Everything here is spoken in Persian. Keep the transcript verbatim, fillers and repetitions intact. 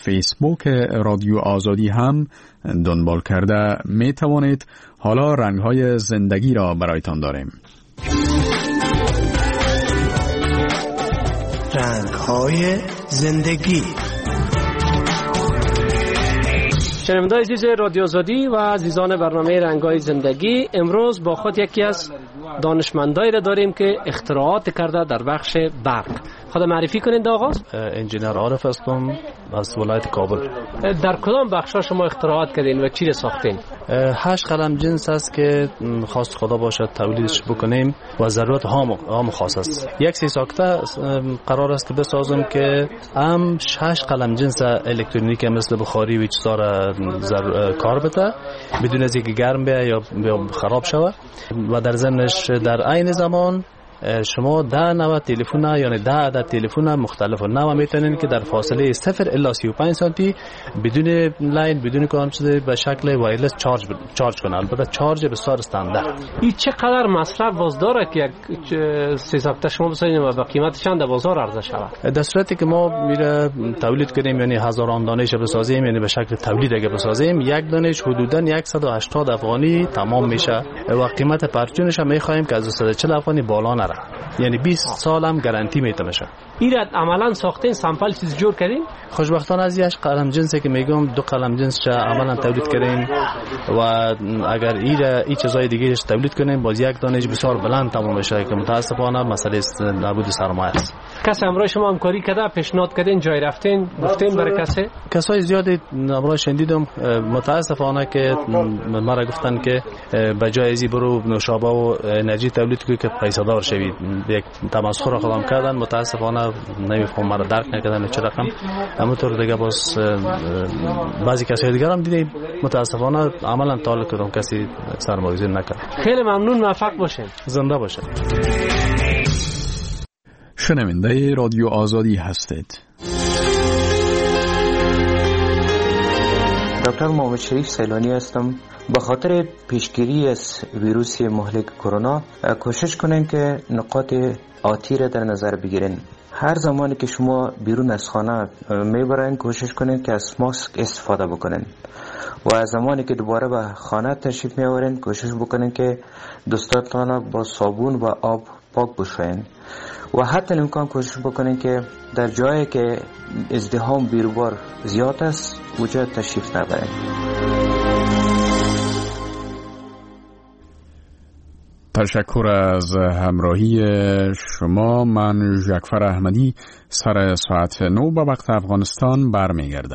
فیسبوک رادیو آزادی هم دنبال کرده می توانید حالا رنگ‌های زندگی را برایتان داریم. رنگ‌های زندگی. شنوندگان عزیز رادیو آزادی و عزیزان برنامه رنگ‌های زندگی، امروز با خود یکی از دانشمندایی را داریم که اختراعات کرده در بخش برق. خود معرفی کنید آغاز. انجینر عارف هستم از ولایت کابل. در کدام بخش‌ها شما اختراعات کردین و چی را ساختین؟ هشت قلم جنس است که خواست خدا باشد تولیدش بکنیم و ضرورت هام خاص است. یک سی ساکته قرار است که بسازم که هم شش قلم جنس الکترونیک مثل بخاری و چیزا را کار بده بدون از اینکه گرم بشه یا خراب شود و در ضمنش در عین زمان شما ده نوع تلفن یعنی ده عدد تلفن مختلف نوع میتونین که در فاصله صفر الی سی و پنج سانتی بدون لاین بدون کدام چیز به شکل وایرلس چارج چارج کنه. البته چارج بسیار استاندارد. این چقدر مصرف باز داره که یک سه ساکته شما بسازین و با قیمت چند بازار عرضه شود؟ در صورتی که ما میره تولید کنیم یعنی هزاران دانش بسازیم یعنی به شکل تولید اگه بسازیم یک دانش حدودا صد و هشتاد افغانی تمام میشه و قیمت پرچونش هم میخوایم که از صد و چهل افغانی بالا نره. یعنی بیست سال هم گارانتی میته میشه. ایراد عملا ساختین سامپل چیز جور کردین؟ خوشبختانه از یک قلم جنسی که میگم دو قلم جنس چه عملا تولید کردیم و اگر ایرا این چیزای دیگهش تولید کنیم باز یک دانش بسیار بلند تمام میشه که متاسفانه مسئله نبود سرمایه است. کسی همراه شما همکاری کرده پیشنهاد کردین جای رفتین گفتین برای کسی؟ کسای زیادی همراه شنیدم متاسفانه که مرا گفتن که به جای ازی برو نوشابه و انرژی تولید کنی که پیسه دار شوی. یک تمسخر خودم کردن متاسفانه نمیفهم مرا درک نکردن چه رقم. همونطور دیگه باز بعضی کسای دیگر هم دیدیم متاسفانه عملا تعلق کردم کسی سرمایه‌گذاری نکرد. خیلی ممنون، موفق باشین. زنده باشین. شنونده رادیو آزادی هستید. دکتر محمد شریف سیلانی هستم. به خاطر پیشگیری از ویروس مهلک کرونا کوشش کنین که نقاط آتی را در نظر بگیرین. هر زمانی که شما بیرون از خانه میبرین کوشش کنین که از ماسک استفاده بکنین و از زمانی که دوباره به خانه تشریف میآورین کوشش بکنین که دستاتان با صابون و آب پاک بشوین و حتی امکان کوشش بکنین که در جایی که ازدحام بیروبار زیاد است اونجا تشریف نبرین. تشکر از همراهی شما. من جعفر احمدی سر ساعت نو به وقت افغانستان برمیگردم.